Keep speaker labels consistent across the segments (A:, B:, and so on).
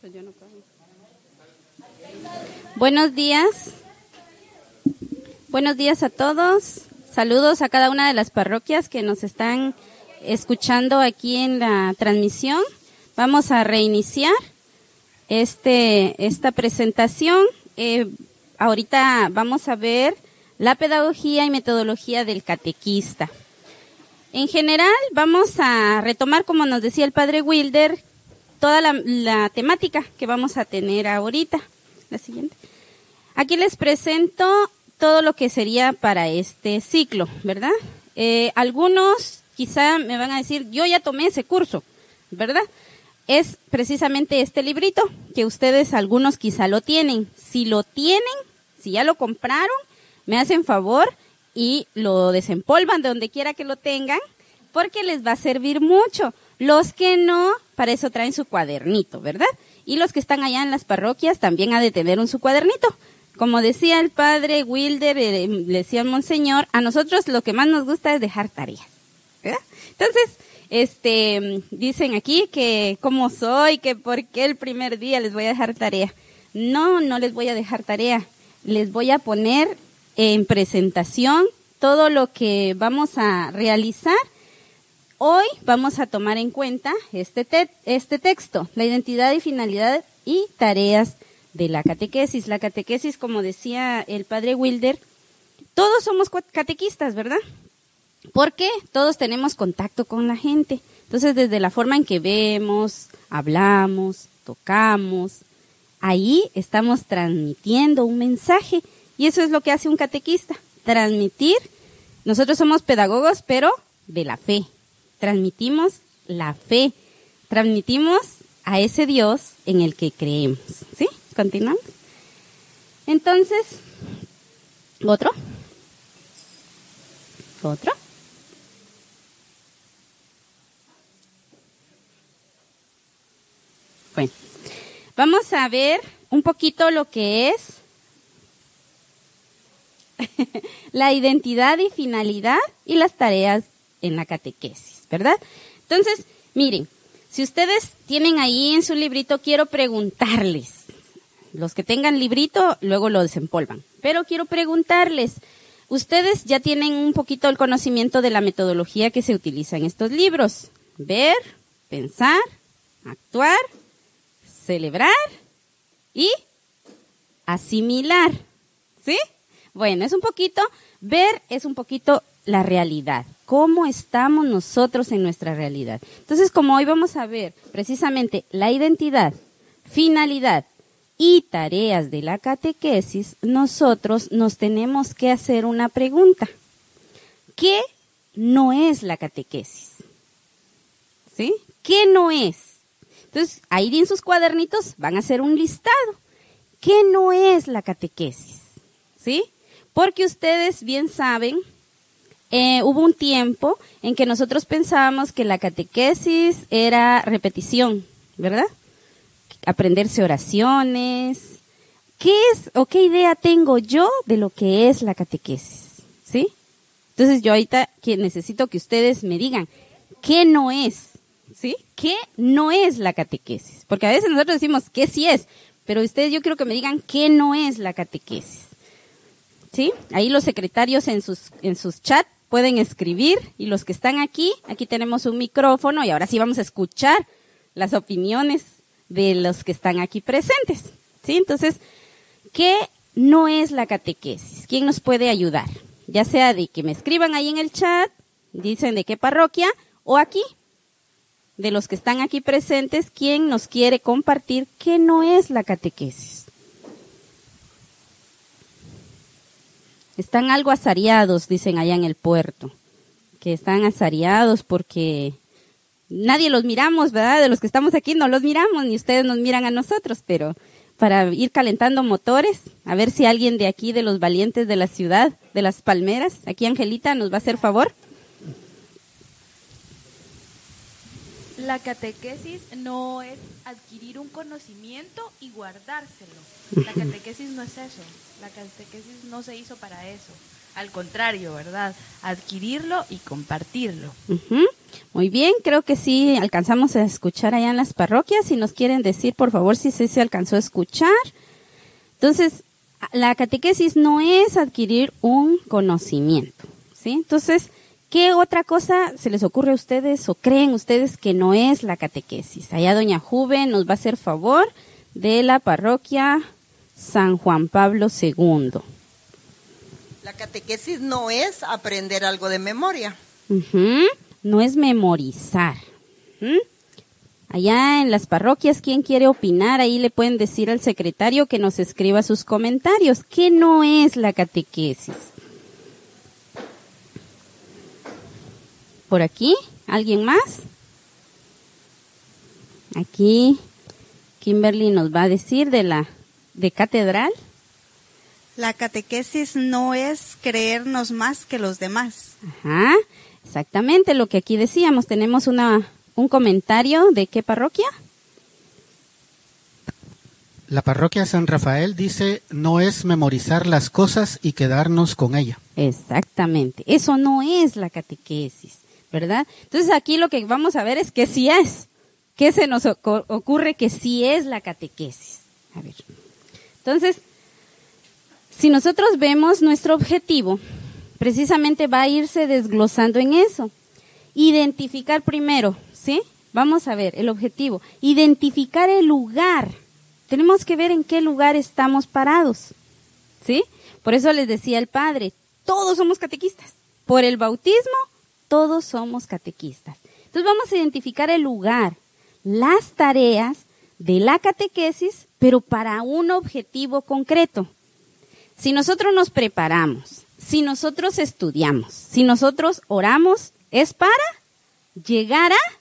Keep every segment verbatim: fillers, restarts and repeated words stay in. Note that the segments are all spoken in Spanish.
A: Pues yo no puedo. Buenos días. Buenos días a todos. Saludos a cada una de las parroquias que nos están escuchando aquí en la transmisión. Vamos a reiniciar este esta presentación. Eh, ahorita vamos a ver la pedagogía y metodología del catequista. En general, vamos a retomar, como nos decía el padre Wilder, toda la, la temática que vamos a tener ahorita. La siguiente. Aquí les presento todo lo que sería para este ciclo, ¿verdad? Eh, algunos quizá me van a decir, yo ya tomé ese curso, ¿verdad? Es precisamente este librito que ustedes, algunos quizá lo tienen. Si lo tienen, si ya lo compraron, me hacen favor y lo desempolvan de donde quiera que lo tengan, porque les va a servir mucho. Los que no, para eso traen su cuadernito, ¿verdad? Y los que están allá en las parroquias también ha de tener un su cuadernito. Como decía el padre Wilder, eh, le decía el monseñor, a nosotros lo que más nos gusta es dejar tareas, ¿verdad? Entonces, este, dicen aquí que cómo soy, que por qué el primer día les voy a dejar tarea. No, no les voy a dejar tarea. Les voy a poner en presentación todo lo que vamos a realizar. Hoy vamos a tomar en cuenta este, te- este texto, la identidad y finalidad y tareas de la catequesis. La catequesis, como decía el padre Wilder, todos somos catequistas, ¿verdad? Porque todos tenemos contacto con la gente. Entonces, desde la forma en que vemos, hablamos, tocamos, ahí estamos transmitiendo un mensaje. Y eso es lo que hace un catequista, transmitir. Nosotros somos pedagogos, pero de la fe. Transmitimos la fe, transmitimos a ese Dios en el que creemos. ¿Sí? ¿Continuamos? Entonces, ¿otro? ¿Otro? Bueno, vamos a ver un poquito lo que es la identidad y finalidad y las tareas en la catequesis, ¿verdad? Entonces, miren, si ustedes tienen ahí en su librito, quiero preguntarles, los que tengan librito, luego lo desempolvan, pero quiero preguntarles, ustedes ya tienen un poquito el conocimiento de la metodología que se utiliza en estos libros, ver, pensar, actuar, celebrar y asimilar, ¿sí? Bueno, es un poquito, ver es un poquito la realidad, cómo estamos nosotros en nuestra realidad. Entonces, como hoy vamos a ver precisamente la identidad, finalidad y tareas de la catequesis, nosotros nos tenemos que hacer una pregunta. ¿Qué no es la catequesis? ¿Sí? ¿Qué no es? Entonces, ahí en sus cuadernitos van a hacer un listado. ¿Qué no es la catequesis? ¿Sí? Porque ustedes bien saben, eh, hubo un tiempo en que nosotros pensábamos que la catequesis era repetición, ¿verdad? Aprenderse oraciones. ¿Qué es o qué idea tengo yo de lo que es la catequesis? ¿Sí? Entonces yo ahorita que necesito que ustedes me digan, ¿qué no es? ¿Sí? ¿Qué no es la catequesis? Porque a veces nosotros decimos, ¿qué sí es? Pero ustedes yo quiero que me digan, ¿qué no es la catequesis? ¿Sí? Ahí los secretarios en sus, en sus chats pueden escribir y los que están aquí, aquí tenemos un micrófono y ahora sí vamos a escuchar las opiniones de los que están aquí presentes. ¿Sí? Entonces, ¿qué no es la catequesis? ¿Quién nos puede ayudar? Ya sea de que me escriban ahí en el chat, dicen de qué parroquia, o aquí, de los que están aquí presentes, ¿quién nos quiere compartir qué no es la catequesis? Están algo azareados, dicen allá en el puerto, que están azareados porque nadie los miramos, ¿verdad? De los que estamos aquí no los miramos, ni ustedes nos miran a nosotros, pero para ir calentando motores, a ver si alguien de aquí, de los valientes de la ciudad, de las palmeras, aquí Angelita nos va a hacer favor.
B: La catequesis no es adquirir un conocimiento y guardárselo. La catequesis no es eso. La catequesis no se hizo para eso. Al contrario, ¿verdad? Adquirirlo y compartirlo.
A: Uh-huh. Muy bien, creo que sí alcanzamos a escuchar allá en las parroquias. Si nos quieren decir, por favor, si sí se alcanzó a escuchar. Entonces, la catequesis no es adquirir un conocimiento, ¿sí? Entonces, ¿qué otra cosa se les ocurre a ustedes o creen ustedes que no es la catequesis? Allá doña Juve nos va a hacer favor de la parroquia San Juan Pablo segundo.
C: La catequesis no es aprender algo de memoria.
A: Uh-huh. No es memorizar. ¿Mm? Allá en las parroquias, ¿quién quiere opinar? Ahí le pueden decir al secretario que nos escriba sus comentarios. ¿Qué no es la catequesis? ¿Por aquí? ¿Alguien más? Aquí Kimberly nos va a decir de la de catedral.
D: La catequesis no es creernos más que los demás.
A: Ajá, exactamente lo que aquí decíamos. Tenemos una un comentario de qué parroquia.
E: La parroquia San Rafael dice, no es memorizar las cosas y quedarnos con ella.
A: Exactamente, eso no es la catequesis, ¿verdad? Entonces aquí lo que vamos a ver es que sí es. ¿Qué se nos ocurre que sí es la catequesis? A ver, entonces, si nosotros vemos nuestro objetivo, precisamente va a irse desglosando en eso. Identificar primero, ¿sí? Vamos a ver el objetivo. Identificar el lugar. Tenemos que ver en qué lugar estamos parados, ¿sí? Por eso les decía el padre, todos somos catequistas. Por el bautismo, todos somos catequistas. Entonces vamos a identificar el lugar, las tareas de la catequesis, pero para un objetivo concreto. Si nosotros nos preparamos, si nosotros estudiamos, si nosotros oramos, es para llegar a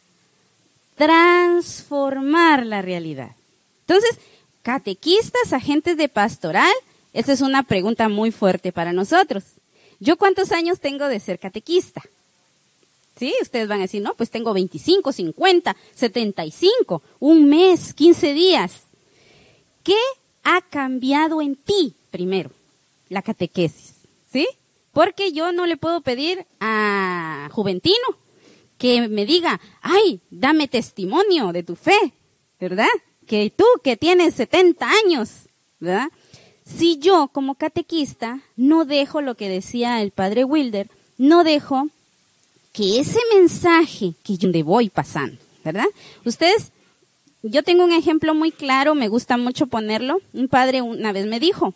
A: transformar la realidad. Entonces, catequistas, agentes de pastoral, esa es una pregunta muy fuerte para nosotros. ¿Yo cuántos años tengo de ser catequista? Sí, ustedes van a decir, no, pues tengo veinticinco, cincuenta, setenta y cinco, un mes, quince días. ¿Qué ha cambiado en ti primero? La catequesis, ¿sí? Porque yo no le puedo pedir a Juventino que me diga, ay, dame testimonio de tu fe, ¿verdad? Que tú que tienes setenta años, ¿verdad? Si yo como catequista no dejo lo que decía el padre Wilder, no dejo que ese mensaje que yo le voy pasando, ¿verdad? Ustedes, yo tengo un ejemplo muy claro, me gusta mucho ponerlo. Un padre una vez me dijo,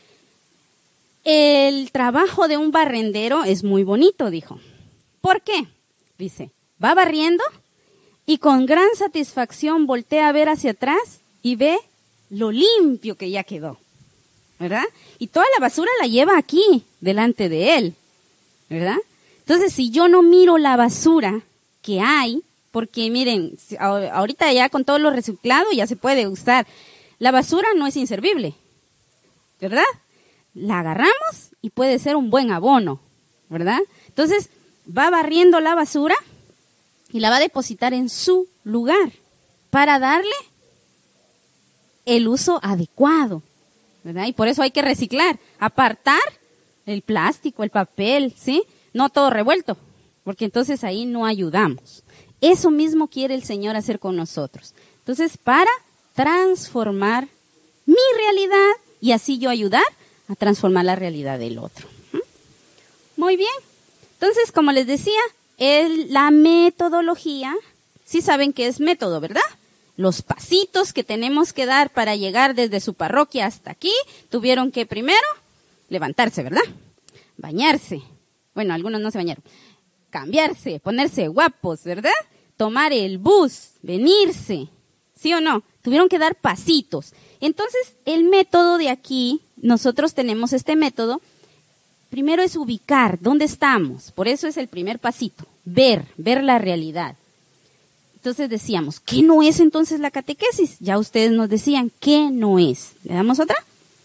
A: el trabajo de un barrendero es muy bonito, dijo. ¿Por qué? Dice, va barriendo y con gran satisfacción voltea a ver hacia atrás y ve lo limpio que ya quedó, ¿verdad? Y toda la basura la lleva aquí, delante de él, ¿verdad? Entonces, si yo no miro la basura que hay, porque miren, ahorita ya con todo lo reciclado ya se puede usar, la basura no es inservible, ¿verdad? La agarramos y puede ser un buen abono, ¿verdad? Entonces, va barriendo la basura y la va a depositar en su lugar para darle el uso adecuado, ¿verdad? Y por eso hay que reciclar, apartar el plástico, el papel, ¿sí? No todo revuelto, porque entonces ahí no ayudamos. Eso mismo quiere el Señor hacer con nosotros. Entonces, para transformar mi realidad y así yo ayudar a transformar la realidad del otro. Muy bien. Entonces, como les decía, el, la metodología, sí saben qué es método, ¿verdad? Los pasitos que tenemos que dar para llegar desde su parroquia hasta aquí, tuvieron que primero levantarse, ¿verdad? Bañarse. Bueno, algunos no se bañaron. Cambiarse, ponerse guapos, ¿verdad? Tomar el bus, venirse, ¿sí o no? Tuvieron que dar pasitos. Entonces, el método de aquí, nosotros tenemos este método, primero es ubicar dónde estamos, por eso es el primer pasito, ver, ver la realidad. Entonces decíamos, ¿qué no es entonces la catequesis? Ya ustedes nos decían, ¿qué no es? ¿Le damos otra?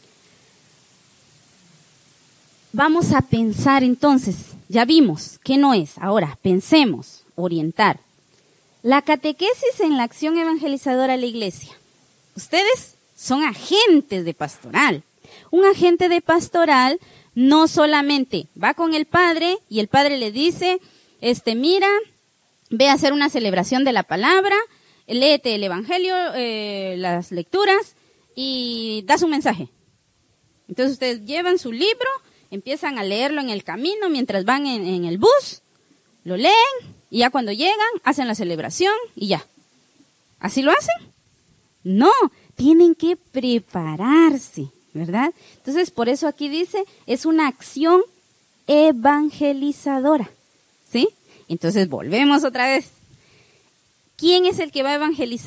A: Vamos a pensar entonces, ya vimos, ¿qué no es? Ahora, pensemos, orientar. La catequesis en la acción evangelizadora de la iglesia. Ustedes son agentes de pastoral. Un agente de pastoral no solamente va con el padre y el padre le dice, este, mira, ve a hacer una celebración de la palabra, léete el evangelio, eh, las lecturas y das un mensaje. Entonces ustedes llevan su libro, empiezan a leerlo en el camino mientras van en, en el bus, lo leen y ya cuando llegan hacen la celebración y ya. ¿Así lo hacen? No, tienen que prepararse, ¿verdad? Entonces por eso aquí dice, es una acción evangelizadora, ¿sí? Entonces volvemos otra vez. ¿Quién es el que va a evangelizar?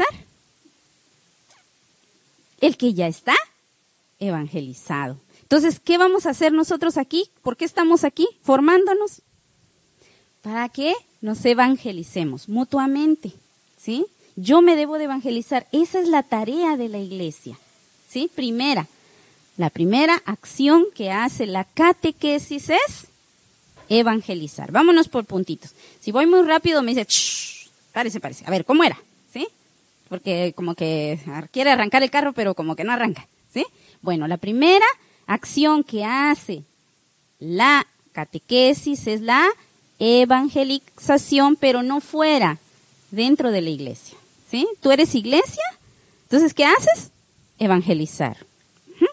A: El que ya está evangelizado. Entonces, ¿qué vamos a hacer nosotros aquí? ¿Por qué estamos aquí formándonos? Para que nos evangelicemos mutuamente, ¿sí? Yo me debo de evangelizar. Esa es la tarea de la iglesia, ¿sí? Primera, la primera acción que hace la catequesis es evangelizar. Vámonos por puntitos. Si voy muy rápido me dice, shh, párese, párese. A ver, ¿cómo era? ¿Sí? Porque como que quiere arrancar el carro, pero como que no arranca, ¿sí? Bueno, la primera acción que hace la catequesis es la evangelización, pero no fuera, dentro de la iglesia, ¿sí? ¿Tú eres iglesia? Entonces, ¿qué haces? Evangelizar. ¿Mm?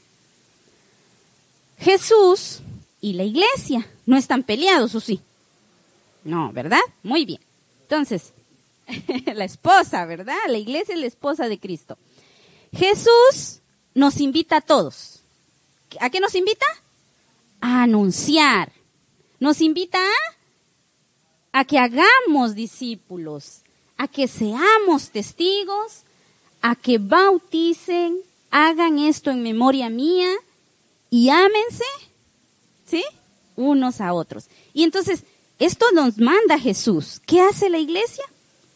A: Jesús y la iglesia no están peleados, ¿o sí? No, ¿verdad? Muy bien. Entonces, la esposa, ¿verdad? La iglesia es la esposa de Cristo. Jesús nos invita a todos. ¿A qué nos invita? A anunciar. Nos invita a, a que hagamos discípulos, a que seamos testigos, a que bauticen, hagan esto en memoria mía y ámense, ¿sí? Unos a otros. Y entonces, esto nos manda Jesús. ¿Qué hace la iglesia?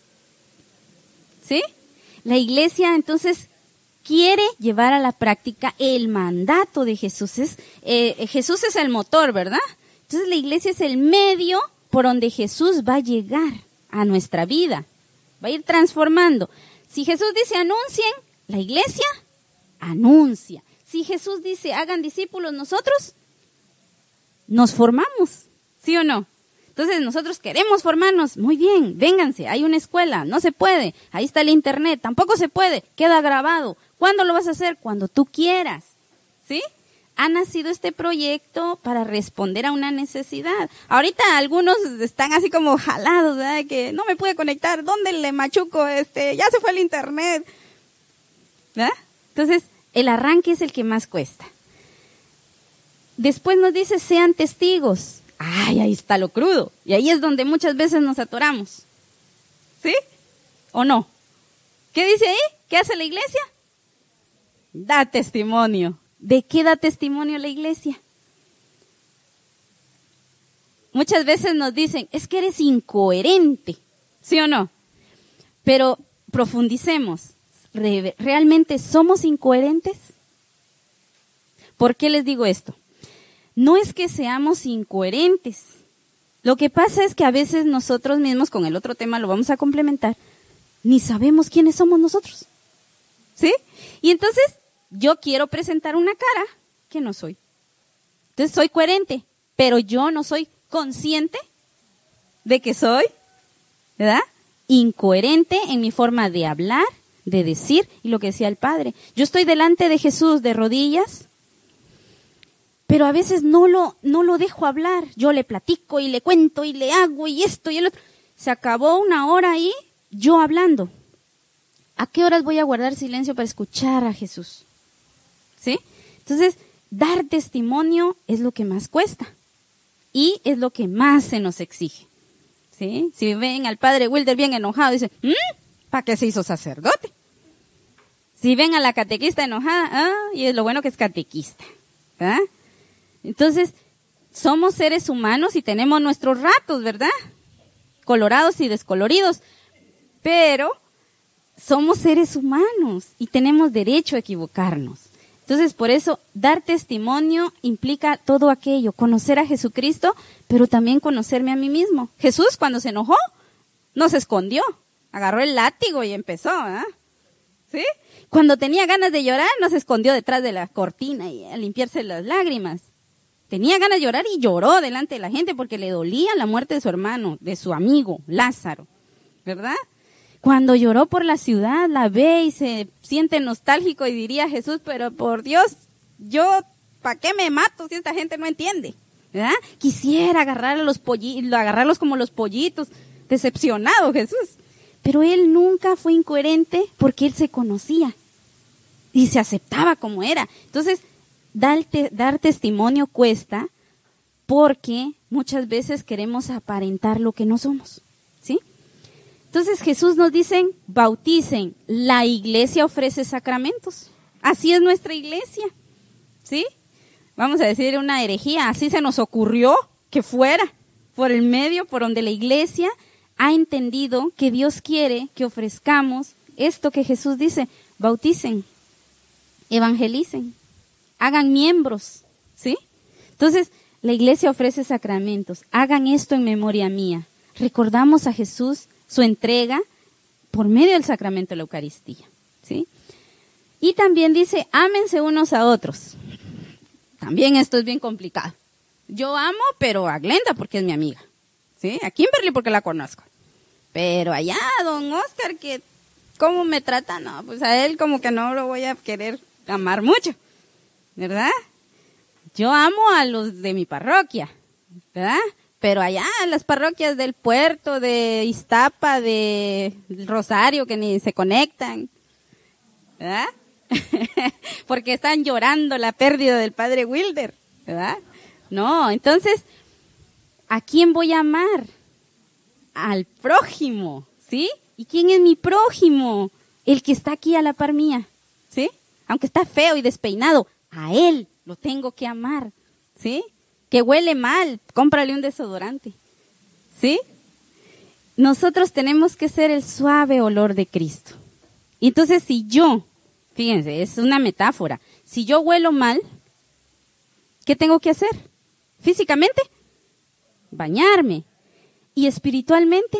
A: ¿Sí? La iglesia, entonces, quiere llevar a la práctica el mandato de Jesús. Es, eh, Jesús es el motor, ¿verdad? Entonces la iglesia es el medio por donde Jesús va a llegar a nuestra vida. Va a ir transformando. Si Jesús dice anuncien, la iglesia anuncia. Si Jesús dice hagan discípulos, nosotros nos formamos. ¿Sí o no? Entonces nosotros queremos formarnos, muy bien, vénganse, hay una escuela, no se puede, ahí está el internet, tampoco se puede, queda grabado. ¿Cuándo lo vas a hacer? Cuando tú quieras, ¿sí? Ha nacido este proyecto para responder a una necesidad. Ahorita algunos están así como jalados, ¿verdad? Que no me pude conectar, ¿dónde le machuco? Este, ya se fue el internet, ¿verdad? Entonces, el arranque es el que más cuesta. Después nos dice, sean testigos. Ay, ahí está lo crudo. Y ahí es donde muchas veces nos atoramos. ¿Sí? ¿O no? ¿Qué dice ahí? ¿Qué hace la iglesia? Da testimonio. ¿De qué da testimonio la iglesia? Muchas veces nos dicen, es que eres incoherente. ¿Sí o no? Pero profundicemos. ¿Realmente somos incoherentes? ¿Por qué les digo esto? No es que seamos incoherentes. Lo que pasa es que a veces nosotros mismos, con el otro tema lo vamos a complementar, ni sabemos quiénes somos nosotros. ¿Sí? Y entonces yo quiero presentar una cara que no soy. Entonces soy coherente, pero yo no soy consciente de que soy, ¿verdad? Incoherente en mi forma de hablar, de decir, y lo que decía el Padre. Yo estoy delante de Jesús de rodillas, pero a veces no lo, no lo dejo hablar. Yo le platico y le cuento y le hago y esto y el otro. Se acabó una hora ahí, yo hablando. ¿A qué horas voy a guardar silencio para escuchar a Jesús? ¿Sí? Entonces, dar testimonio es lo que más cuesta. Y es lo que más se nos exige. ¿Sí? Si ven al padre Wilder bien enojado, dicen, ¿Mm? ¿para qué se hizo sacerdote? Si ven a la catequista enojada, ah, y es lo bueno que es catequista. ¿Verdad? Entonces, somos seres humanos y tenemos nuestros ratos, ¿verdad? Colorados y descoloridos. Pero somos seres humanos y tenemos derecho a equivocarnos. Entonces, por eso, dar testimonio implica todo aquello. Conocer a Jesucristo, pero también conocerme a mí mismo. Jesús, cuando se enojó, no se escondió. Agarró el látigo y empezó, ¿ah? ¿Sí? Cuando tenía ganas de llorar, no se escondió detrás de la cortina y a limpiarse las lágrimas. tenía ganas de llorar y lloró delante de la gente porque le dolía la muerte de su hermano, de su amigo, Lázaro, ¿verdad? Cuando lloró por la ciudad, la ve y se siente nostálgico y diría Jesús, pero por Dios, yo, ¿para qué me mato si esta gente no entiende? ¿Verdad? Quisiera agarrar a los pollitos, agarrarlos como los pollitos, decepcionado Jesús. Pero él nunca fue incoherente porque él se conocía y se aceptaba como era. Entonces, dar, te, dar testimonio cuesta porque muchas veces queremos aparentar lo que no somos, ¿sí? Entonces Jesús nos dice, bauticen. La iglesia ofrece sacramentos. Así es nuestra iglesia, ¿sí? Vamos a decir una herejía, así se nos ocurrió que fuera por el medio por donde la iglesia ha entendido que Dios quiere que ofrezcamos esto que Jesús dice, bauticen, evangelicen, hagan miembros, ¿sí? Entonces, la iglesia ofrece sacramentos, hagan esto en memoria mía. Recordamos a Jesús, su entrega por medio del sacramento de la Eucaristía, ¿sí? Y también dice, ámense unos a otros. También esto es bien complicado. Yo amo, pero a Glenda porque es mi amiga, ¿sí? A Kimberly porque la conozco. Pero allá, don Oscar, que cómo me trata, no, pues a él como que no lo voy a querer amar mucho, ¿verdad? Yo amo a los de mi parroquia, ¿verdad? Pero allá en las parroquias del Puerto, de Iztapa, de Rosario, que ni se conectan, ¿verdad? Porque están llorando la pérdida del padre Wilder, ¿verdad? No, entonces, ¿a quién voy a amar? Al prójimo, ¿sí? ¿Y quién es mi prójimo? El que está aquí a la par mía, ¿sí? Aunque está feo y despeinado, a él lo tengo que amar, ¿sí? Que huele mal, cómprale un desodorante, ¿sí? Nosotros tenemos que ser el suave olor de Cristo. Y entonces si yo, fíjense, es una metáfora, si yo huelo mal, ¿qué tengo que hacer? Físicamente, bañarme. Y espiritualmente,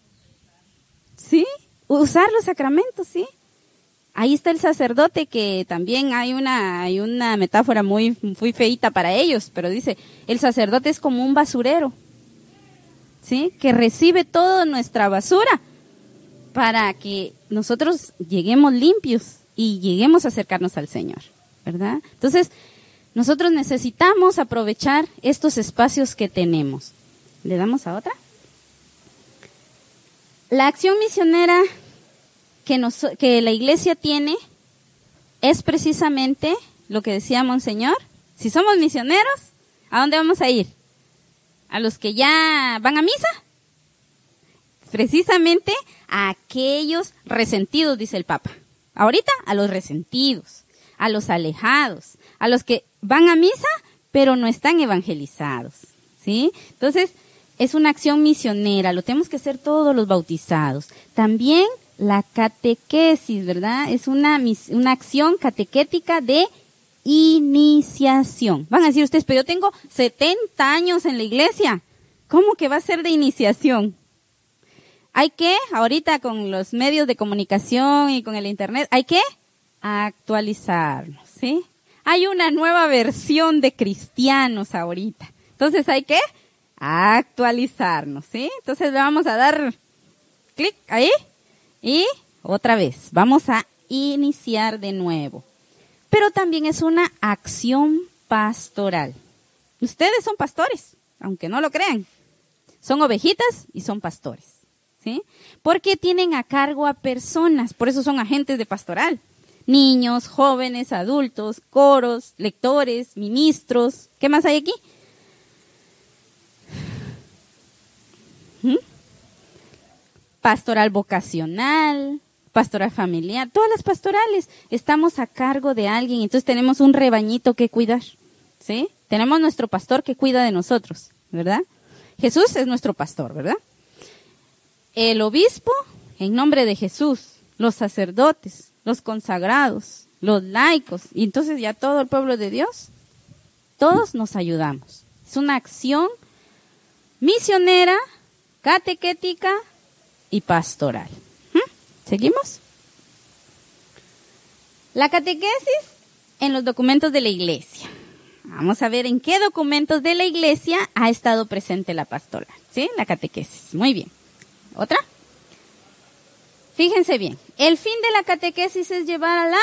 A: ¿sí? Usar los sacramentos, ¿sí? Ahí está el sacerdote, que también hay una, hay una metáfora muy, muy feíta para ellos, pero dice, el sacerdote es como un basurero, ¿sí? Que recibe toda nuestra basura para que nosotros lleguemos limpios y lleguemos a acercarnos al Señor, ¿verdad? Entonces, nosotros necesitamos aprovechar estos espacios que tenemos. ¿Le damos a otra? La acción misionera que, nos, que la iglesia tiene es precisamente lo que decía Monseñor. Si somos misioneros, ¿a dónde vamos a ir? ¿A los que ya van a misa? Precisamente a aquellos resentidos, dice el Papa. Ahorita a los resentidos, a los alejados, a los que van a misa pero no están evangelizados, ¿sí? Entonces, es una acción misionera, lo tenemos que hacer todos los bautizados. También la catequesis, ¿verdad? Es una, una acción catequética de iniciación. Van a decir ustedes, pero yo tengo setenta años en la iglesia. ¿Cómo que va a ser de iniciación? Hay que, ahorita con los medios de comunicación y con el internet, hay que actualizarnos, ¿sí? Hay una nueva versión de cristianos ahorita. Entonces hay que actualizarnos, ¿sí? Entonces le vamos a dar clic ahí y otra vez vamos a iniciar de nuevo. Pero también es una acción pastoral. Ustedes son pastores, aunque no lo crean. Son ovejitas y son pastores, ¿sí? Porque tienen a cargo a personas, por eso son agentes de pastoral. Niños, jóvenes, adultos, coros, lectores, ministros. ¿Qué más hay aquí? ¿Mm? Pastoral vocacional, pastoral familiar, todas las pastorales. Estamos a cargo de alguien, entonces tenemos un rebañito que cuidar, ¿sí? Tenemos nuestro pastor que cuida de nosotros, ¿verdad? Jesús es nuestro pastor, ¿verdad? El obispo, en nombre de Jesús, los sacerdotes, los consagrados, los laicos, y entonces ya todo el pueblo de Dios, todos nos ayudamos. Es una acción misionera, catequética y pastoral. ¿Mm? ¿Seguimos? La catequesis en los documentos de la iglesia. Vamos a ver en qué documentos de la iglesia ha estado presente la pastoral, ¿sí? La catequesis. Muy bien. ¿Otra? Fíjense bien. El fin de la catequesis es llevar a la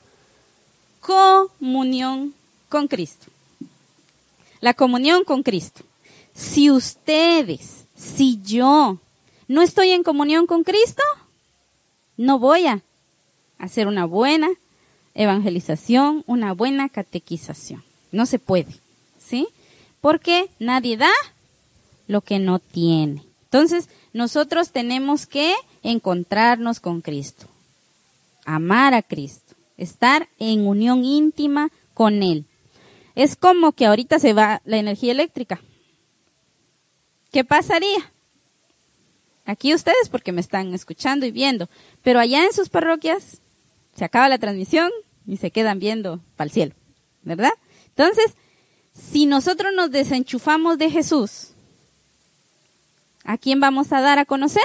A: comunión con Cristo. La comunión con Cristo. Si ustedes, si yo no estoy en comunión con Cristo, no voy a hacer una buena evangelización, una buena catequización. No se puede, ¿sí? Porque nadie da lo que no tiene. Entonces, nosotros tenemos que encontrarnos con Cristo, amar a Cristo, estar en unión íntima con Él. Es como que ahorita se va la energía eléctrica. ¿Qué pasaría? Aquí ustedes porque me están escuchando y viendo, pero allá en sus parroquias se acaba la transmisión y se quedan viendo para el cielo, ¿verdad? Entonces, si nosotros nos desenchufamos de Jesús, ¿a quién vamos a dar a conocer?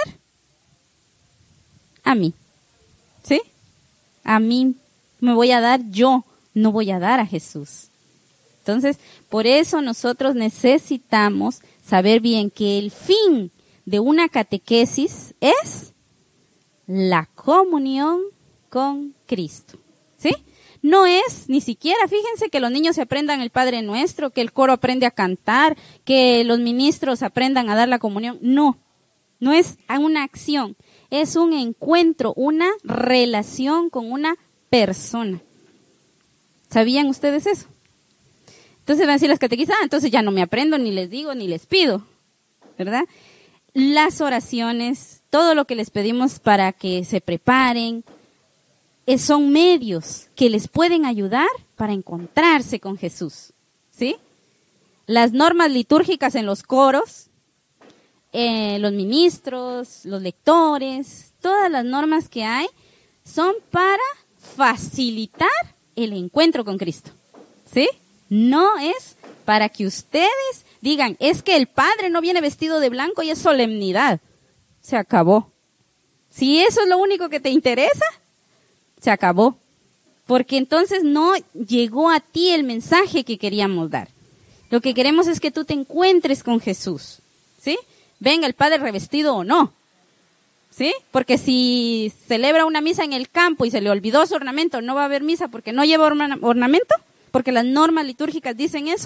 A: A mí, ¿sí? A mí me voy a dar yo, no voy a dar a Jesús. Entonces, por eso nosotros necesitamos saber bien que el fin de una catequesis es la comunión con Cristo, ¿sí? No es ni siquiera, fíjense que los niños se aprendan el Padre Nuestro, que el coro aprende a cantar, que los ministros aprendan a dar la comunión. No, no es una acción, es un encuentro, una relación con una persona. ¿Sabían ustedes eso? Entonces van a decir las catequistas, ah, entonces ya no me aprendo, ni les digo, ni les pido, ¿verdad? Las oraciones, todo lo que les pedimos para que se preparen, son medios que les pueden ayudar para encontrarse con Jesús, ¿sí? Las normas litúrgicas en los coros, eh, los ministros, los lectores, todas las normas que hay son para facilitar el encuentro con Cristo, ¿sí? No es para que ustedes digan, es que el Padre no viene vestido de blanco y es solemnidad. Se acabó. Si eso es lo único que te interesa, se acabó. Porque entonces no llegó a ti el mensaje que queríamos dar. Lo que queremos es que tú te encuentres con Jesús, ¿sí? Venga el Padre revestido o no, ¿sí? Porque si celebra una misa en el campo y se le olvidó su ornamento, no va a haber misa porque no lleva orna- ornamento, porque las normas litúrgicas dicen eso.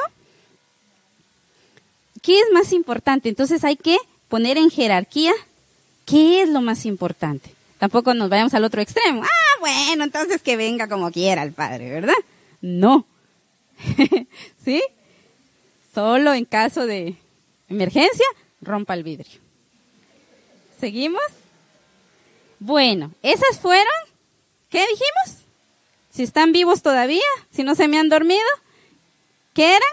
A: ¿Qué es más importante? Entonces hay que poner en jerarquía qué es lo más importante. Tampoco nos vayamos al otro extremo. Ah, bueno, entonces que venga como quiera el Padre, ¿verdad? No. ¿Sí? Solo en caso de emergencia, rompa el vidrio. ¿Seguimos? Bueno, esas fueron, ¿qué dijimos? Si están vivos todavía, si no se me han dormido, ¿qué eran?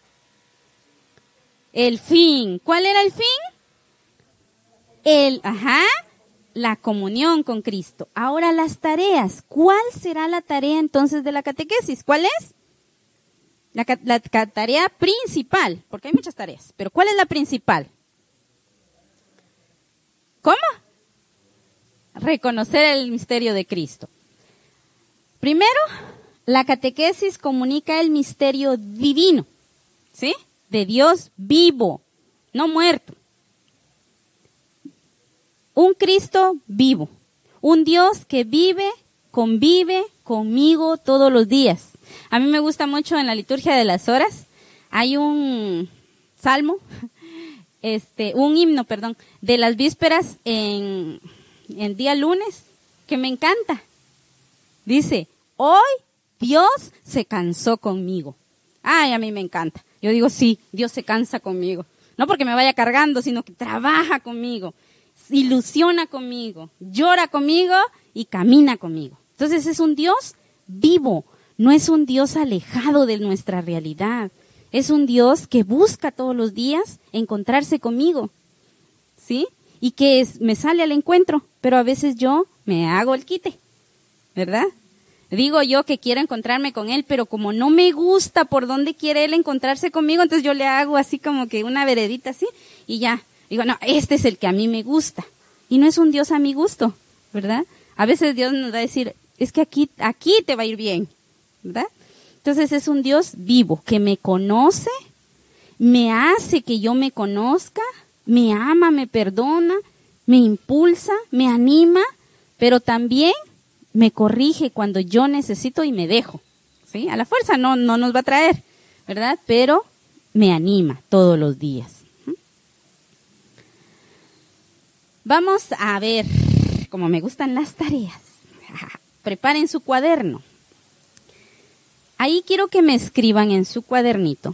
A: El fin. ¿Cuál era el fin? El, ajá, la comunión con Cristo. Ahora las tareas. ¿Cuál será la tarea entonces de la catequesis? ¿Cuál es? La, la, la tarea principal, porque hay muchas tareas, pero ¿cuál es la principal? ¿Cómo? Reconocer el misterio de Cristo. Primero, la catequesis comunica el misterio divino, ¿sí? De Dios vivo, no muerto. Un Cristo vivo, un Dios que vive, convive conmigo todos los días. A mí me gusta mucho en la liturgia de las horas, hay un salmo, este, un himno, perdón, de las vísperas en el día lunes, que me encanta. Dice, hoy Dios se cansó conmigo. Ay, a mí me encanta. Yo digo, sí, Dios se cansa conmigo. No porque me vaya cargando, sino que trabaja conmigo, ilusiona conmigo, llora conmigo y camina conmigo. Entonces es un Dios vivo, no es un Dios alejado de nuestra realidad. Es un Dios que busca todos los días encontrarse conmigo, ¿sí? Y que es, me sale al encuentro, pero a veces yo me hago el quite, ¿verdad? Digo yo que quiero encontrarme con Él, pero como no me gusta por dónde quiere Él encontrarse conmigo, entonces yo le hago así como que una veredita así y ya. Digo, no, este es el que a mí me gusta. Y no es un Dios a mi gusto, ¿verdad? A veces Dios nos va a decir, es que aquí, aquí te va a ir bien, ¿verdad? Entonces es un Dios vivo que me conoce, me hace que yo me conozca, me ama, me perdona, me impulsa, me anima, pero también me corrige cuando yo necesito y me dejo. ¿Sí? A la fuerza no, no nos va a traer, ¿verdad? Pero me anima todos los días. Vamos a ver, como me gustan las tareas. Preparen su cuaderno. Ahí quiero que me escriban en su cuadernito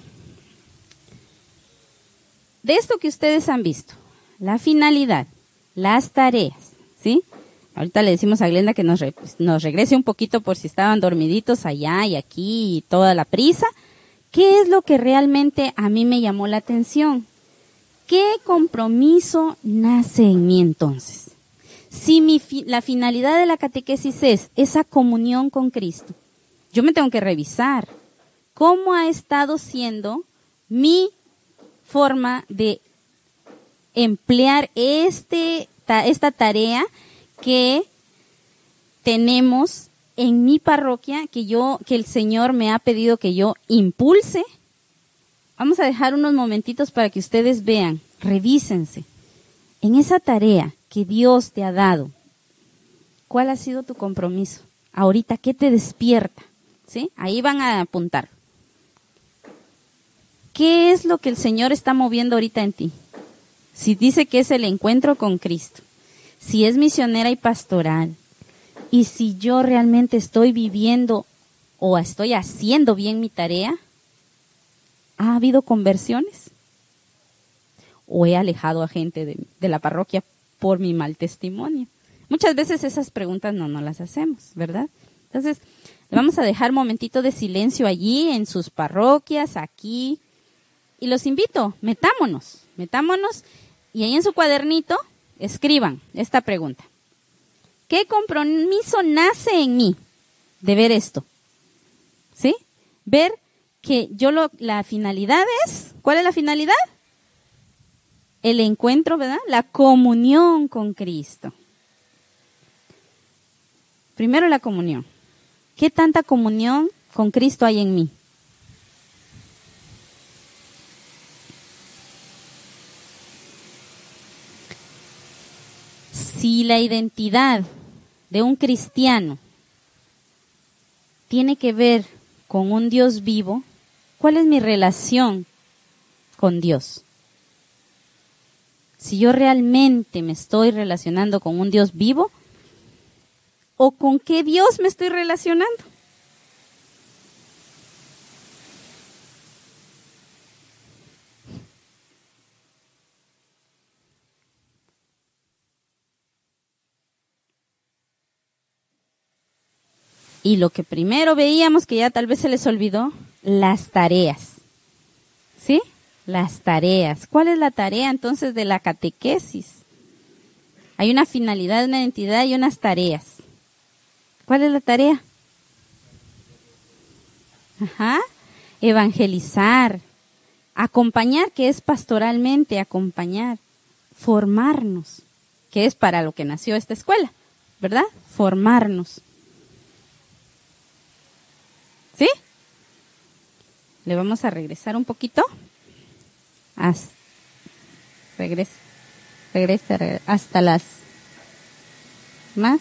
A: de esto que ustedes han visto, la finalidad, las tareas, ¿sí? Ahorita le decimos a Glenda que nos, re, nos regrese un poquito por si estaban dormiditos allá y aquí y toda la prisa. ¿Qué es lo que realmente a mí me llamó la atención? ¿Qué compromiso nace en mí entonces? Si mi fi, la finalidad de la catequesis es esa comunión con Cristo, yo me tengo que revisar cómo ha estado siendo mi forma de emplear este, ta, esta tarea que tenemos en mi parroquia, que yo, que el Señor me ha pedido que yo impulse. Vamos a dejar unos momentitos para que ustedes vean, revísense. En esa tarea que Dios te ha dado, ¿cuál ha sido tu compromiso? Ahorita, ¿qué te despierta? ¿Sí? Ahí van a apuntar. ¿Qué es lo que el Señor está moviendo ahorita en ti? Si dice que es el encuentro con Cristo, si es misionera y pastoral, y si yo realmente estoy viviendo o estoy haciendo bien mi tarea, ¿ha habido conversiones? ¿O he alejado a gente de, de la parroquia por mi mal testimonio? Muchas veces esas preguntas no nos las hacemos, ¿verdad? Entonces, le vamos a dejar un momentito de silencio allí en sus parroquias, aquí, y los invito, metámonos, metámonos, y ahí en su cuadernito escriban esta pregunta. ¿Qué compromiso nace en mí de ver esto? ¿Sí? Ver que yo lo, la finalidad es, ¿cuál es la finalidad? El encuentro, ¿verdad? La comunión con Cristo. Primero la comunión. ¿Qué tanta comunión con Cristo hay en mí? Si la identidad de un cristiano tiene que ver con un Dios vivo, ¿cuál es mi relación con Dios? Si yo realmente me estoy relacionando con un Dios vivo, ¿o con qué Dios me estoy relacionando? Y lo que primero veíamos, que ya tal vez se les olvidó, las tareas. ¿Sí? Las tareas. ¿Cuál es la tarea entonces de la catequesis? Hay una finalidad, una identidad y unas tareas. ¿Cuál es la tarea? Ajá. Evangelizar. Acompañar, que es pastoralmente acompañar. Formarnos, que es para lo que nació esta escuela, ¿verdad? Formarnos. ¿Sí? Le vamos a regresar un poquito. Hasta, regresa, regresa, regresa, hasta las más.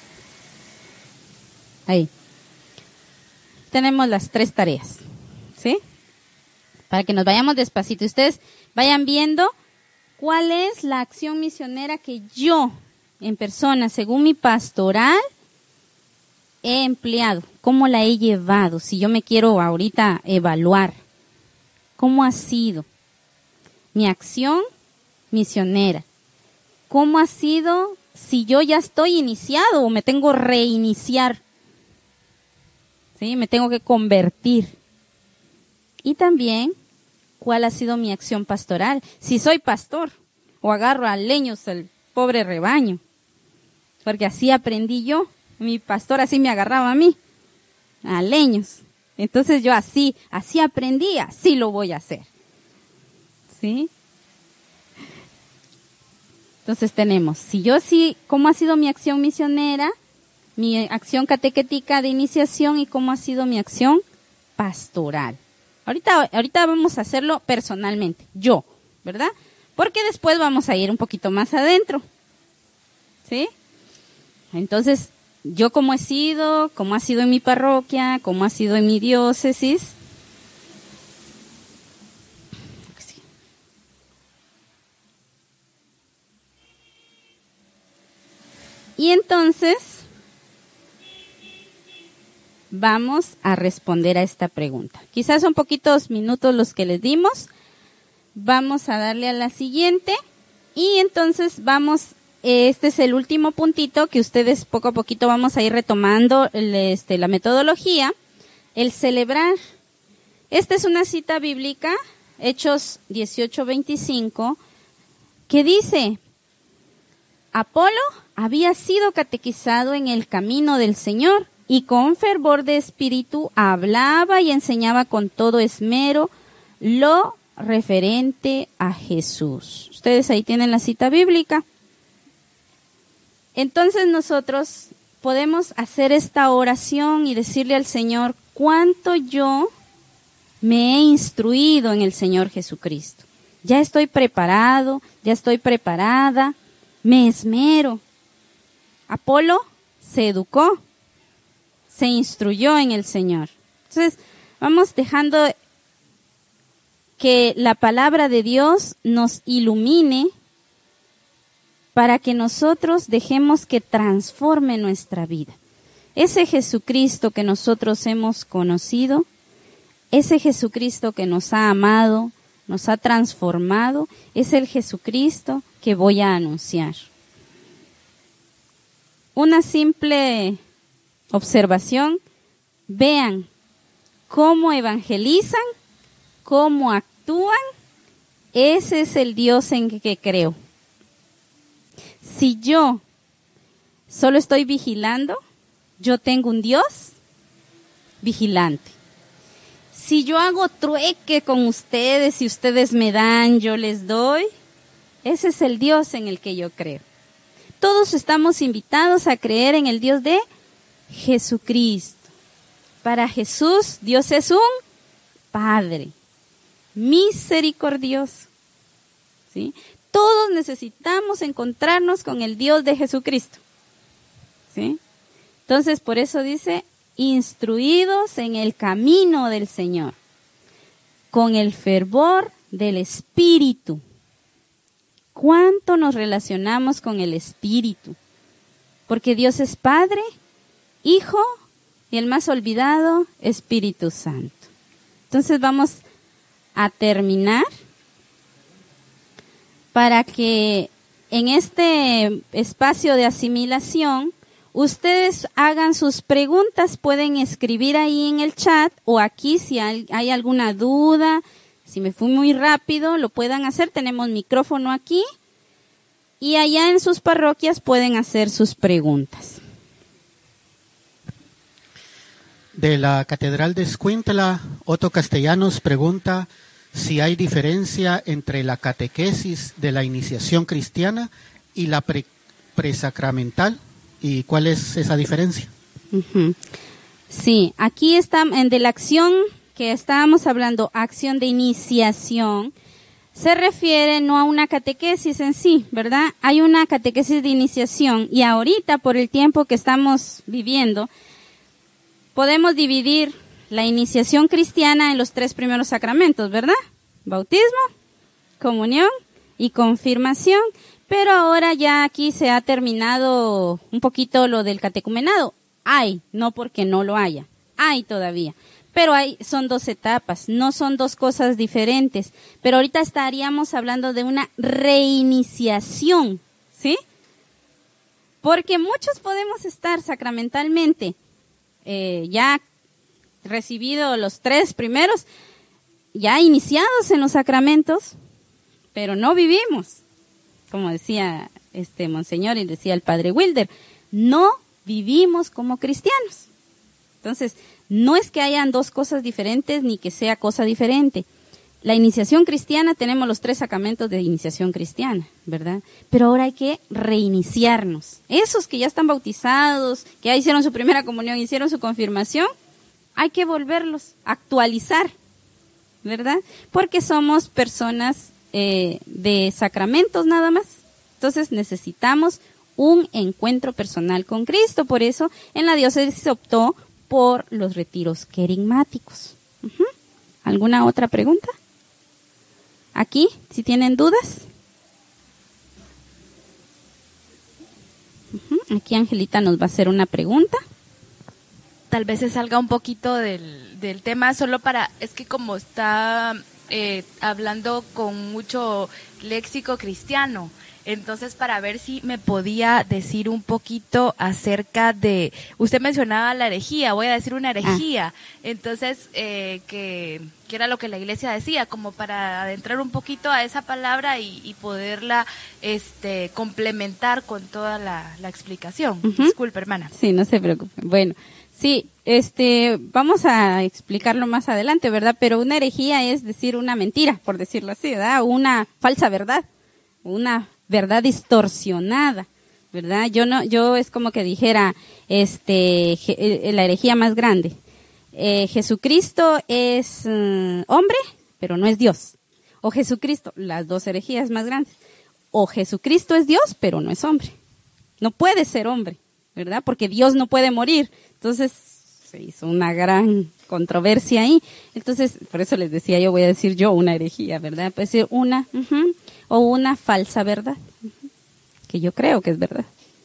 A: Ahí. Tenemos las tres tareas. ¿Sí? Para que nos vayamos despacito. Ustedes vayan viendo cuál es la acción misionera que yo, en persona, según mi pastoral, he empleado, cómo la he llevado, si yo me quiero ahorita evaluar, cómo ha sido mi acción misionera, cómo ha sido si yo ya estoy iniciado o me tengo que reiniciar, ¿sí? Me tengo que convertir. Y también, ¿cuál ha sido mi acción pastoral? Si soy pastor o agarro a leños el pobre rebaño, porque así aprendí yo. Mi pastor así me agarraba a mí, a leños. Entonces yo así, así aprendí, así lo voy a hacer. ¿Sí? Entonces tenemos, si yo sí, ¿cómo ha sido mi acción misionera? Mi acción catequética de iniciación y cómo ha sido mi acción pastoral. Ahorita, ahorita vamos a hacerlo personalmente, yo, ¿verdad? Porque después vamos a ir un poquito más adentro, ¿sí? Entonces, yo como he sido, como ha sido en mi parroquia, como ha sido en mi diócesis. Y entonces, vamos a responder a esta pregunta. Quizás son poquitos minutos los que les dimos. Vamos a darle a la siguiente. Y entonces vamos, este es el último puntito que ustedes poco a poquito vamos a ir retomando el, este, la metodología. El celebrar. Esta es una cita bíblica, Hechos dieciocho veinticinco, que dice: Apolo había sido catequizado en el camino del Señor y con fervor de espíritu hablaba y enseñaba con todo esmero lo referente a Jesús. Ustedes ahí tienen la cita bíblica. Entonces nosotros podemos hacer esta oración y decirle al Señor cuánto yo me he instruido en el Señor Jesucristo. Ya estoy preparado, ya estoy preparada, me esmero. Apolo se educó, se instruyó en el Señor. Entonces, vamos dejando que la palabra de Dios nos ilumine para que nosotros dejemos que transforme nuestra vida. Ese Jesucristo que nosotros hemos conocido, ese Jesucristo que nos ha amado, nos ha transformado, es el Jesucristo que voy a anunciar. Una simple observación, vean cómo evangelizan, cómo actúan, ese es el Dios en que creo. Si yo solo estoy vigilando, yo tengo un Dios vigilante. Si yo hago trueque con ustedes y ustedes me dan, yo les doy, ese es el Dios en el que yo creo. Todos estamos invitados a creer en el Dios de Jesucristo. Para Jesús, Dios es un Padre misericordioso, ¿sí? Todos necesitamos encontrarnos con el Dios de Jesucristo, ¿sí? Entonces, por eso dice, instruidos en el camino del Señor, con el fervor del Espíritu. ¿Cuánto nos relacionamos con el Espíritu? Porque Dios es Padre, Hijo y el más olvidado, Espíritu Santo. Entonces vamos a terminar para que en este espacio de asimilación ustedes hagan sus preguntas, pueden escribir ahí en el chat o aquí si hay, hay alguna duda. Si me fui muy rápido, lo puedan hacer. Tenemos micrófono aquí. Y allá en sus parroquias pueden hacer sus preguntas.
E: De la Catedral de Escuintla, Otto Castellanos pregunta si hay diferencia entre la catequesis de la iniciación cristiana y la pre presacramental. ¿Y cuál es esa diferencia?
A: Uh-huh. Sí, aquí está en de la acción que estábamos hablando, acción de iniciación, se refiere no a una catequesis en sí, ¿verdad? Hay una catequesis de iniciación y ahorita por el tiempo que estamos viviendo, podemos dividir la iniciación cristiana en los tres primeros sacramentos, ¿verdad? Bautismo, comunión y confirmación, pero ahora ya aquí se ha terminado un poquito lo del catecumenado. Hay, no porque no lo haya, hay todavía. Pero hay, son dos etapas, no son dos cosas diferentes. Pero ahorita estaríamos hablando de una reiniciación, ¿sí? Porque muchos podemos estar sacramentalmente eh, ya recibido los tres primeros, ya iniciados en los sacramentos, pero no vivimos. Como decía este monseñor y decía el padre Wilder, no vivimos como cristianos. Entonces, no es que hayan dos cosas diferentes ni que sea cosa diferente. La iniciación cristiana, tenemos los tres sacramentos de iniciación cristiana, ¿verdad? Pero ahora hay que reiniciarnos. Esos que ya están bautizados, que ya hicieron su primera comunión, hicieron su confirmación, hay que volverlos a actualizar, ¿verdad? Porque somos personas eh, de sacramentos nada más. Entonces necesitamos un encuentro personal con Cristo. Por eso en la diócesis se optó por los retiros querigmáticos. Uh-huh. ¿Alguna otra pregunta? Aquí, si tienen dudas. Uh-huh. Aquí Angelita nos va a hacer una pregunta.
B: Tal vez se salga un poquito del, del tema, solo para, es que como está eh, hablando con mucho léxico cristiano, entonces para ver si me podía decir un poquito acerca de, usted mencionaba la herejía, voy a decir una herejía, ah. entonces eh, que, que era lo que la iglesia decía, como para adentrar un poquito a esa palabra y, y poderla este complementar con toda la, la explicación. Uh-huh. Disculpe, hermana.
A: Sí, no se preocupe. Bueno, sí, este, vamos a explicarlo más adelante, ¿verdad? Pero una herejía es decir una mentira, por decirlo así, ¿verdad? Una falsa verdad, una verdad distorsionada, ¿verdad? Yo no, yo es como que dijera, este, je, la herejía más grande. Eh, Jesucristo es um, hombre, pero no es Dios. O Jesucristo, las dos herejías más grandes. O Jesucristo es Dios, pero no es hombre. No puede ser hombre, ¿verdad? Porque Dios no puede morir. Entonces, se hizo una gran controversia ahí. Entonces, por eso les decía, yo voy a decir yo una herejía, ¿verdad? Puede ser una, uh-huh, o una falsa verdad, uh-huh, que yo creo que es verdad.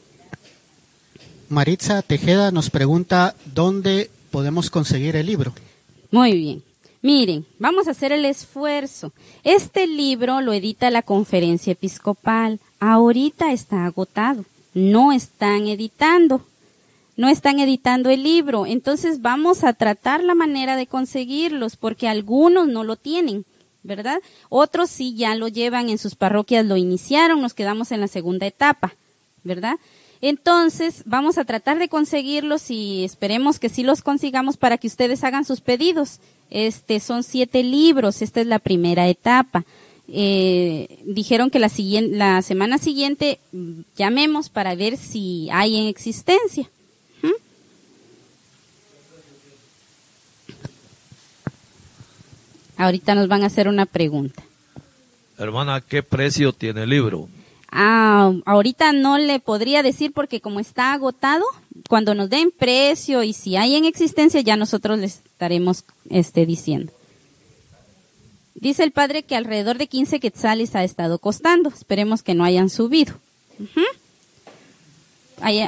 E: Maritza Tejeda nos pregunta, ¿dónde podemos conseguir el libro?
A: Muy bien. Miren, vamos a hacer el esfuerzo. Este libro lo edita la Conferencia Episcopal. Ahorita está agotado. No están editando. No están editando el libro. Entonces vamos a tratar la manera de conseguirlos porque algunos no lo tienen, ¿verdad? Otros sí ya lo llevan en sus parroquias, lo iniciaron, nos quedamos en la segunda etapa, ¿verdad? Entonces vamos a tratar de conseguirlos y esperemos que sí los consigamos para que ustedes hagan sus pedidos. Este, son siete libros, esta es la primera etapa. Eh, dijeron que la siguiente, la semana siguiente llamemos para ver si hay en existencia. ¿Mm? Ahorita nos van a hacer una pregunta.
F: Hermana, ¿qué precio tiene el libro?
A: Ah, ahorita no le podría decir porque como está agotado, cuando nos den precio y si hay en existencia ya nosotros les estaremos este, diciendo. Dice el padre que alrededor de quince quetzales ha estado costando. Esperemos que no hayan subido. Uh-huh. Allá.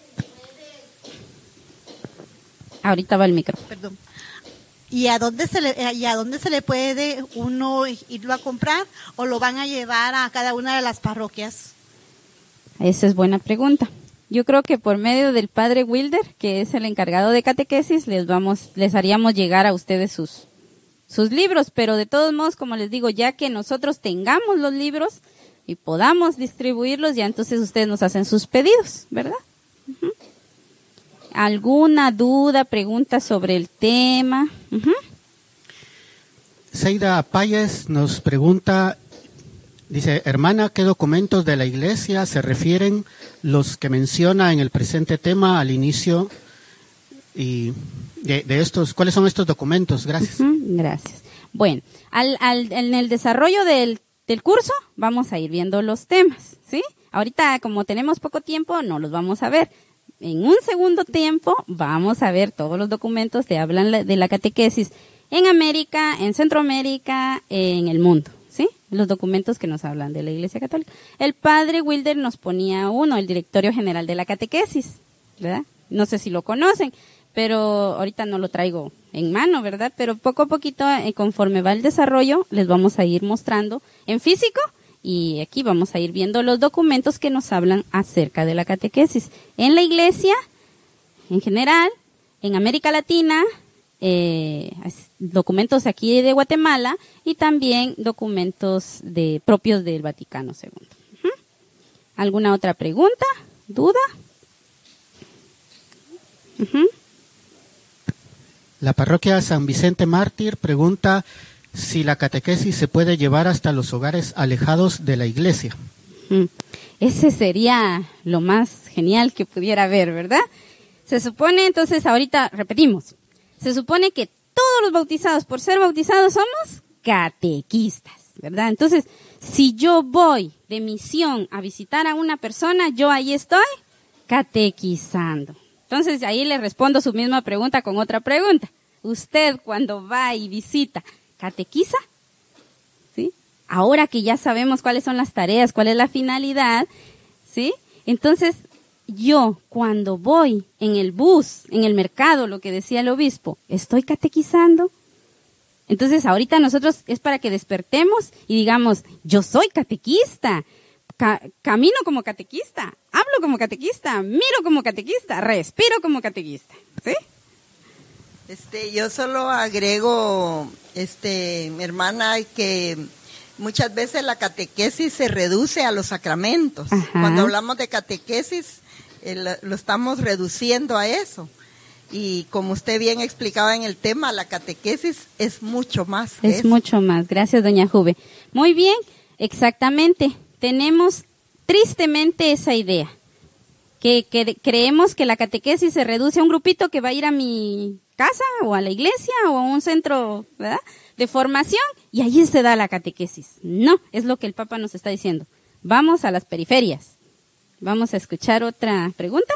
A: Ahorita va el micrófono.
G: Perdón. ¿Y a dónde se le, y a dónde se le puede uno irlo a comprar o lo van a llevar a cada una de las parroquias?
A: Esa es buena pregunta. Yo creo que por medio del padre Wilder, que es el encargado de catequesis, les vamos, les haríamos llegar a ustedes sus, sus libros, pero de todos modos, como les digo, ya que nosotros tengamos los libros y podamos distribuirlos, ya entonces ustedes nos hacen sus pedidos, ¿verdad? Uh-huh. ¿Alguna duda, pregunta sobre el tema? Uh-huh.
E: Seida Páez nos pregunta, dice, hermana, ¿qué documentos de la Iglesia se refieren los que menciona en el presente tema al inicio y de, de estos? ¿Cuáles son estos documentos? Gracias.
A: Uh-huh, gracias. Bueno, al, al, en el desarrollo del, del curso vamos a ir viendo los temas, ¿sí? Ahorita, como tenemos poco tiempo, no los vamos a ver. En un segundo tiempo vamos a ver todos los documentos que hablan de la catequesis en América, en Centroamérica, en el mundo, ¿sí? Los documentos que nos hablan de la Iglesia Católica. El padre Wilder nos ponía uno, el Directorio General de la Catequesis, ¿verdad? No sé si lo conocen, pero ahorita no lo traigo en mano, ¿verdad? Pero poco a poquito, eh, conforme va el desarrollo, les vamos a ir mostrando en físico. Y aquí vamos a ir viendo los documentos que nos hablan acerca de la catequesis. En la Iglesia, en general, en América Latina, eh, documentos aquí de Guatemala y también documentos de propios del Vaticano segundo. Uh-huh. ¿Alguna otra pregunta? ¿Duda? Uh-huh.
E: La parroquia San Vicente Mártir pregunta si la catequesis se puede llevar hasta los hogares alejados de la iglesia.
A: Ese sería lo más genial que pudiera haber, ¿verdad? Se supone, entonces, ahorita repetimos, Se supone que todos los bautizados, por ser bautizados, somos catequistas, ¿verdad? Entonces, si yo voy de misión a visitar a una persona, yo ahí estoy catequizando. Entonces, ahí le respondo su misma pregunta con otra pregunta. Usted, cuando va y visita, ¿catequiza? ¿Sí? Ahora que ya sabemos cuáles son las tareas, cuál es la finalidad, ¿sí? Entonces, yo, cuando voy en el bus, en el mercado, lo que decía el obispo, ¿estoy catequizando? Entonces, ahorita nosotros es para que despertemos y digamos, yo soy catequista, ca- camino como catequista, hablo como catequista, miro como catequista, respiro como catequista, ¿sí?
C: Este, yo solo agrego, este, mi hermana, que muchas veces la catequesis se reduce a los sacramentos.
A: Ajá.
C: Cuando hablamos de catequesis, eh, lo, lo estamos reduciendo a eso. Y como usted bien explicaba en el tema, la catequesis es mucho más.
A: Es
C: eso.
A: mucho más. Gracias, doña Juve. Muy bien, exactamente. Tenemos tristemente esa idea, que, que creemos que la catequesis se reduce a un grupito que va a ir a mi casa o a la iglesia o a un centro, ¿verdad?, de formación, y allí se da la catequesis. No, es lo que el Papa nos está diciendo. Vamos a las periferias. Vamos a escuchar otra pregunta.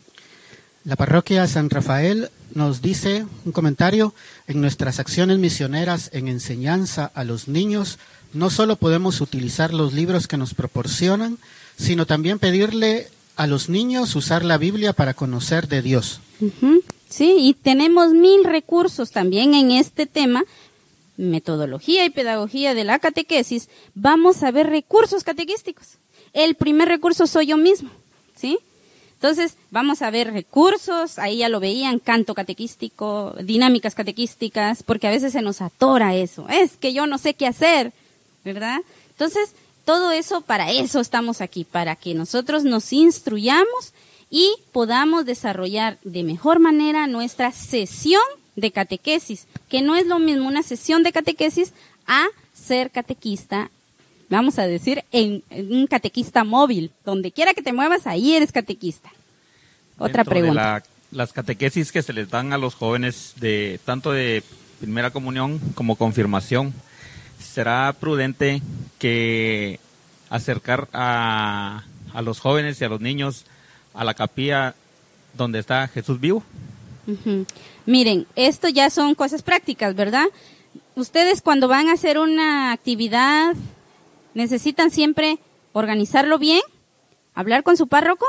E: La parroquia San Rafael nos dice un comentario: en nuestras acciones misioneras en enseñanza a los niños, no solo podemos utilizar los libros que nos proporcionan, sino también pedirle a los niños usar la Biblia para conocer de Dios.
A: Uh-huh. Sí, y tenemos mil recursos también en este tema, metodología y pedagogía de la catequesis. Vamos a ver recursos catequísticos. El primer recurso soy yo mismo, ¿sí? Entonces, vamos a ver recursos, ahí ya lo veían, canto catequístico, dinámicas catequísticas, porque a veces se nos atora eso. Es que yo no sé qué hacer, ¿verdad? Entonces, todo eso, para eso estamos aquí, para que nosotros nos instruyamos y podamos desarrollar de mejor manera nuestra sesión de catequesis, que no es lo mismo una sesión de catequesis a ser catequista, vamos a decir, en, en un catequista móvil. Donde quiera que te muevas, ahí eres catequista. Otra
H: Dentro
A: pregunta.
H: De la, las catequesis que se les dan a los jóvenes, de tanto de primera comunión como confirmación, ¿será prudente que acercar a, a los jóvenes y a los niños a la capilla donde está Jesús vivo?
A: Uh-huh. Miren, esto ya son cosas prácticas, ¿verdad? Ustedes cuando van a hacer una actividad necesitan siempre organizarlo bien, hablar con su párroco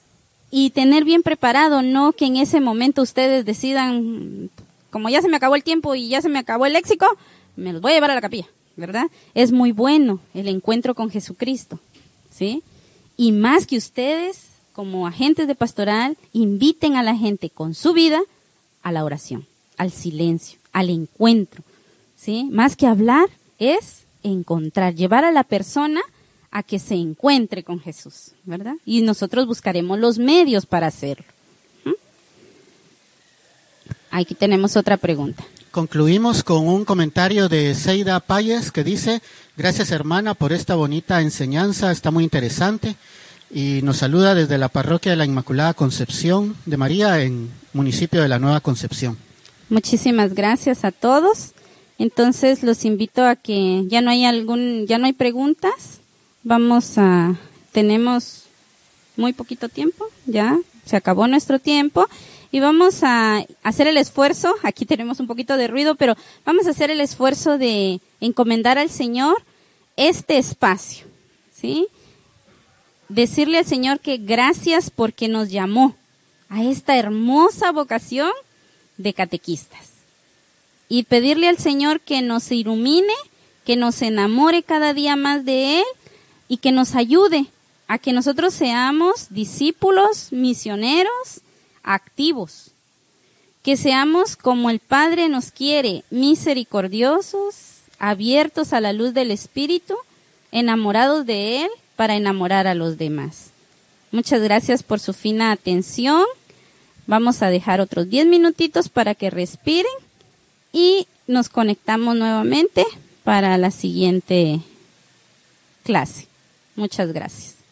A: y tener bien preparado, no que en ese momento ustedes decidan, como ya se me acabó el tiempo y ya se me acabó el léxico, me los voy a llevar a la capilla, ¿verdad? Es muy bueno el encuentro con Jesucristo, ¿sí? Y más que ustedes, como agentes de pastoral, inviten a la gente con su vida a la oración, al silencio, al encuentro, ¿sí? Más que hablar es encontrar, llevar a la persona a que se encuentre con Jesús, ¿verdad? Y nosotros buscaremos los medios para hacerlo. ¿Mm? Aquí tenemos otra pregunta.
E: Concluimos con un comentario de Seida Payes que dice: gracias, hermana, por esta bonita enseñanza, está muy interesante, y nos saluda desde la parroquia de la Inmaculada Concepción de María, en municipio de la Nueva Concepción.
A: Muchísimas gracias a todos. Entonces los invito a que ya no hay algún, ya no hay preguntas. Vamos a, tenemos muy poquito tiempo, ya se acabó nuestro tiempo y vamos a hacer el esfuerzo. Aquí tenemos un poquito de ruido, pero vamos a hacer el esfuerzo de encomendar al Señor este espacio, ¿sí? Decirle al Señor que gracias porque nos llamó a esta hermosa vocación de catequistas. Y pedirle al Señor que nos ilumine, que nos enamore cada día más de Él y que nos ayude a que nosotros seamos discípulos, misioneros, activos. Que seamos como el Padre nos quiere, misericordiosos, abiertos a la luz del Espíritu, enamorados de Él para enamorar a los demás. Muchas gracias por su fina atención. Vamos a dejar otros diez minutitos para que respiren y nos conectamos nuevamente para la siguiente clase. Muchas gracias.